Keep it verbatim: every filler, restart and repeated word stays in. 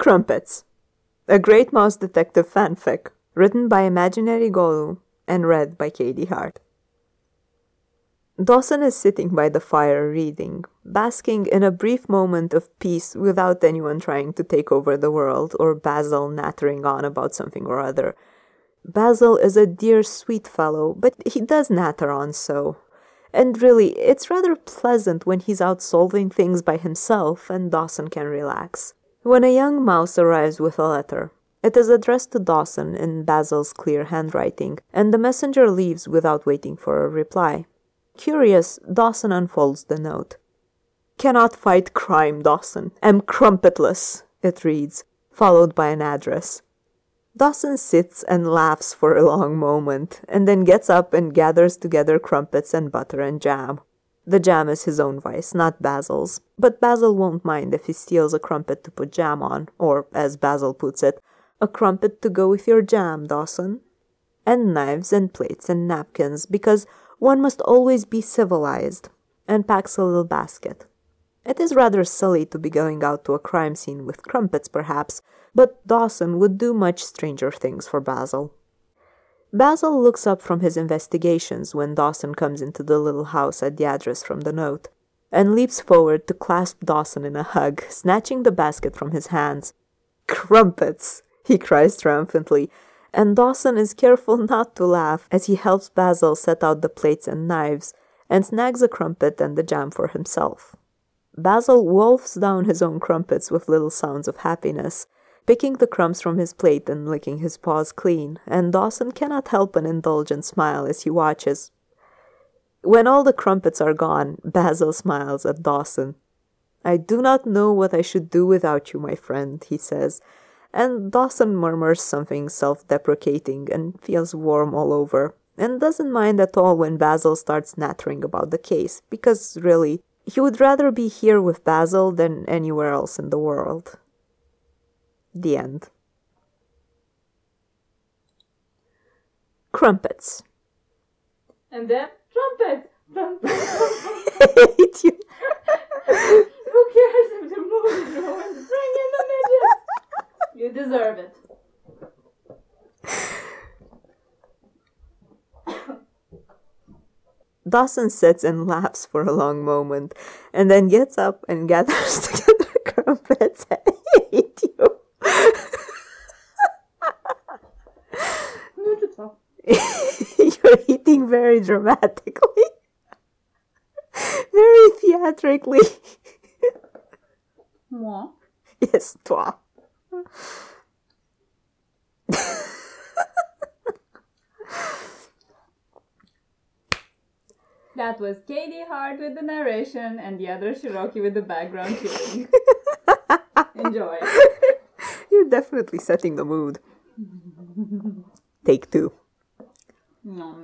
Crumpets, a Great Mouse Detective fanfic, written by Imaginary Golu and read by Katie Hart. Dawson is sitting by the fire reading, basking in a brief moment of peace without anyone trying to take over the world or Basil nattering on about something or other. Basil is a dear, sweet fellow, but he does natter on so. And really, it's rather pleasant when he's out solving things by himself and Dawson can relax. When a young mouse arrives with a letter, it is addressed to Dawson in Basil's clear handwriting, and the messenger leaves without waiting for a reply. Curious, Dawson unfolds the note. "Cannot fight crime, Dawson. Am crumpetless," it reads, followed by an address. Dawson sits and laughs for a long moment, and then gets up and gathers together crumpets and butter and jam. The jam is his own vice, not Basil's, but Basil won't mind if he steals a crumpet to put jam on, or, as Basil puts it, a crumpet to go with your jam, Dawson. And knives and plates and napkins, because one must always be civilized, and packs a little basket. It is rather silly to be going out to a crime scene with crumpets, perhaps, but Dawson would do much stranger things for Basil. Basil looks up from his investigations when Dawson comes into the little house at the address from the note, and leaps forward to clasp Dawson in a hug, snatching the basket from his hands. "Crumpets!" he cries triumphantly, and Dawson is careful not to laugh as he helps Basil set out the plates and knives, and snags a crumpet and the jam for himself. Basil wolfs down his own crumpets with little sounds of happiness, picking the crumbs from his plate and licking his paws clean, and Dawson cannot help an indulgent smile as he watches. When all the crumpets are gone, Basil smiles at Dawson. "I do not know what I should do without you, my friend," he says, and Dawson murmurs something self-deprecating and feels warm all over, and doesn't mind at all when Basil starts nattering about the case, because, really, he would rather be here with Basil than anywhere else in the world. The end. Crumpets. And then trumpets. Trumpets. I hate you. Who cares if the mood is ruined? Bring in the midgets. You deserve it. Dawson sits and laughs for a long moment, and then gets up and gathers together crumpets. I hate you. You're eating very dramatically. Very theatrically. Moi? Yes, toi. That was Katie Hart with the narration and the other Shiroki with the background cheering. Enjoy. You're definitely setting the mood. Take two. Nom